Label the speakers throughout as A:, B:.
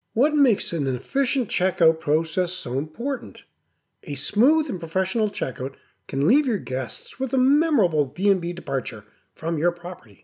A: What makes an efficient checkout process so important? A smooth and professional checkout can leave your guests with a memorable B&B departure from your property.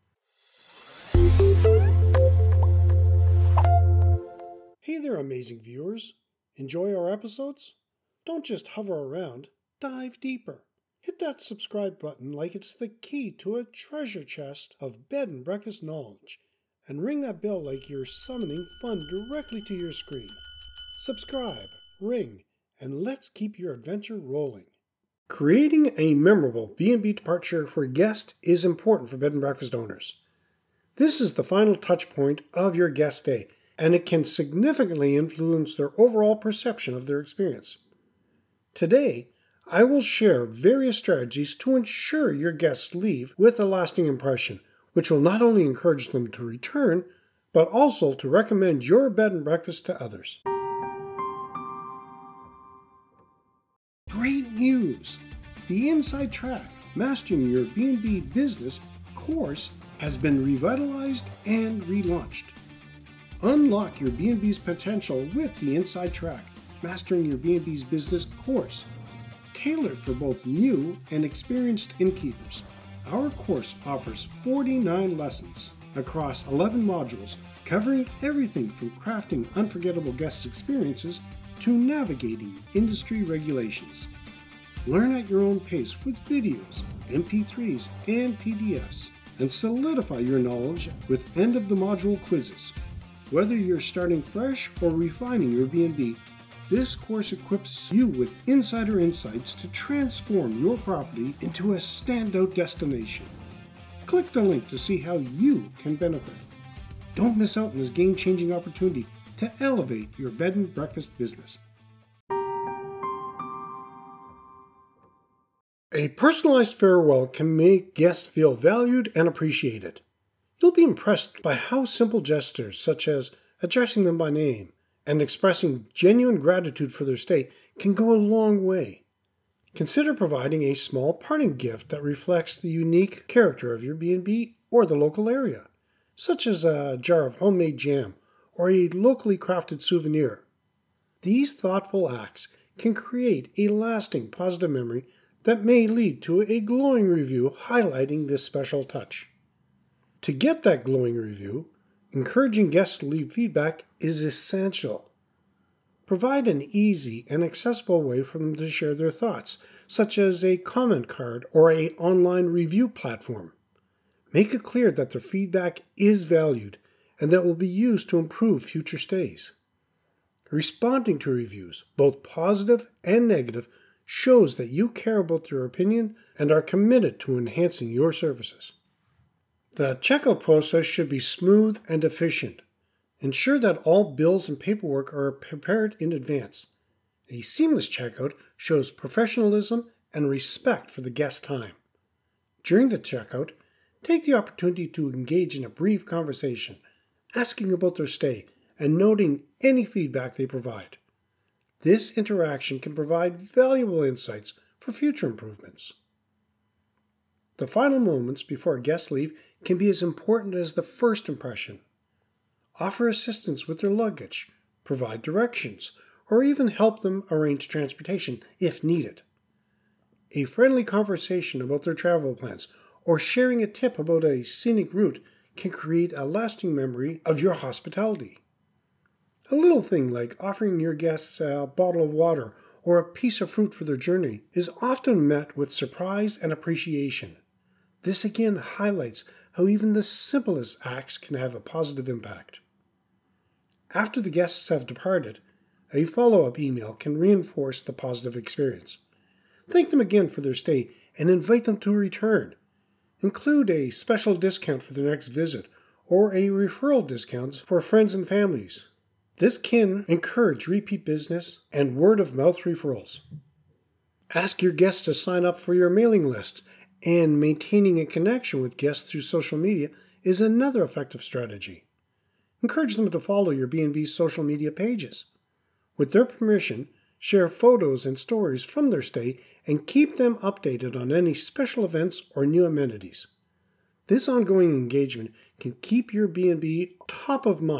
A: Hey there, amazing viewers. Enjoy our episodes? Don't just hover around, dive deeper. Hit that subscribe button like it's the key to a treasure chest of bed and breakfast knowledge, and ring that bell like you're summoning fun directly to your screen. Subscribe, ring, and let's keep your adventure rolling. Creating a memorable B&B departure for a guest is important for bed and breakfast owners. This is the final touch point of your guest stay, and it can significantly influence their overall perception of their experience. Today, I will share various strategies to ensure your guests leave with a lasting impression, which will not only encourage them to return, but also to recommend your bed and breakfast to others. Great news! The Inside Track Mastering Your B&B Business course has been revitalized and relaunched. Unlock your B&B's potential with the Inside Track Mastering Your B&B's Business course, tailored for both new and experienced innkeepers. Our course offers 49 lessons across 11 modules, covering everything from crafting unforgettable guest experiences to navigating industry regulations. Learn at your own pace with videos, MP3s, and PDFs, and solidify your knowledge with end-of-the-module quizzes. Whether you're starting fresh or refining your B&B, this course equips you with insider insights to transform your property into a standout destination. Click the link to see how you can benefit. Don't miss out on this game-changing opportunity to elevate your bed and breakfast business. A personalized farewell can make guests feel valued and appreciated. You'll be impressed by how simple gestures such as addressing them by name and expressing genuine gratitude for their stay can go a long way. Consider providing a small parting gift that reflects the unique character of your B&B or the local area, such as a jar of homemade jam or a locally crafted souvenir. These thoughtful acts can create a lasting positive memory that may lead to a glowing review highlighting this special touch. To get that glowing review, encouraging guests to leave feedback is essential. Provide an easy and accessible way for them to share their thoughts, such as a comment card or an online review platform. Make it clear that their feedback is valued and that it will be used to improve future stays. Responding to reviews, both positive and negative, shows that you care about their opinion and are committed to enhancing your services. The checkout process should be smooth and efficient. Ensure that all bills and paperwork are prepared in advance. A seamless checkout shows professionalism and respect for the guest's time. During the checkout, take the opportunity to engage in a brief conversation, asking about their stay and noting any feedback they provide. This interaction can provide valuable insights for future improvements. The final moments before a guest leave can be as important as the first impression. Offer assistance with their luggage, provide directions, or even help them arrange transportation if needed. A friendly conversation about their travel plans or sharing a tip about a scenic route can create a lasting memory of your hospitality. A little thing like offering your guests a bottle of water or a piece of fruit for their journey is often met with surprise and appreciation. This again highlights how even the simplest acts can have a positive impact. After the guests have departed, a follow-up email can reinforce the positive experience. Thank them again for their stay and invite them to return. Include a special discount for their next visit or a referral discount for friends and families. This can encourage repeat business and word-of-mouth referrals. Ask your guests to sign up for your mailing list, and maintaining a connection with guests through social media is another effective strategy. Encourage them to follow your B&B's social media pages. With their permission, share photos and stories from their stay and keep them updated on any special events or new amenities. This ongoing engagement can keep your B&B top of mind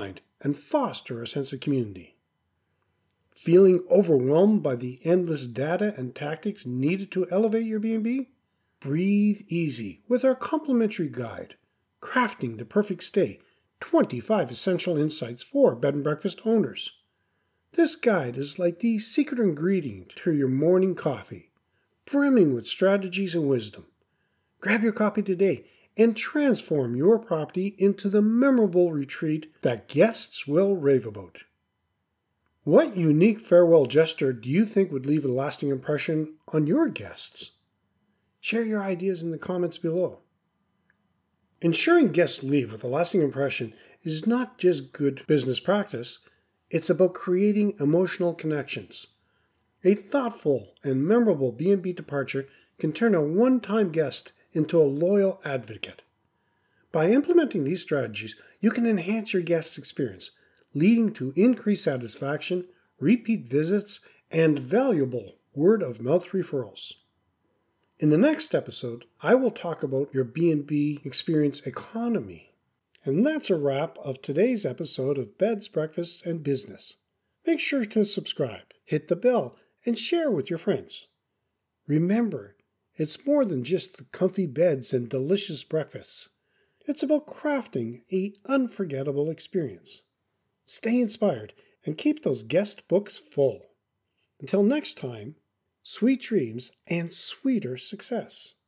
A: and foster a sense of community. Feeling overwhelmed by the endless data and tactics needed to elevate your B&B? Breathe easy with our complimentary guide, Crafting the Perfect Stay, 25 Essential Insights for Bed and Breakfast Owners. This guide is like the secret ingredient to your morning coffee, brimming with strategies and wisdom. Grab your copy today and transform your property into the memorable retreat that guests will rave about. What unique farewell gesture do you think would leave a lasting impression on your guests? Share your ideas in the comments below. Ensuring guests leave with a lasting impression is not just good business practice, it's about creating emotional connections. A thoughtful and memorable B&B departure can turn a one-time guest into a loyal advocate. By implementing these strategies, you can enhance your guest experience, leading to increased satisfaction, repeat visits, and valuable word-of-mouth referrals. In the next episode, I will talk about your B&B experience economy. And that's a wrap of today's episode of Beds, Breakfasts, and Business. Make sure to subscribe, hit the bell, and share with your friends. Remember, it's more than just the comfy beds and delicious breakfasts. It's about crafting an unforgettable experience. Stay inspired and keep those guest books full. Until next time, sweet dreams and sweeter success.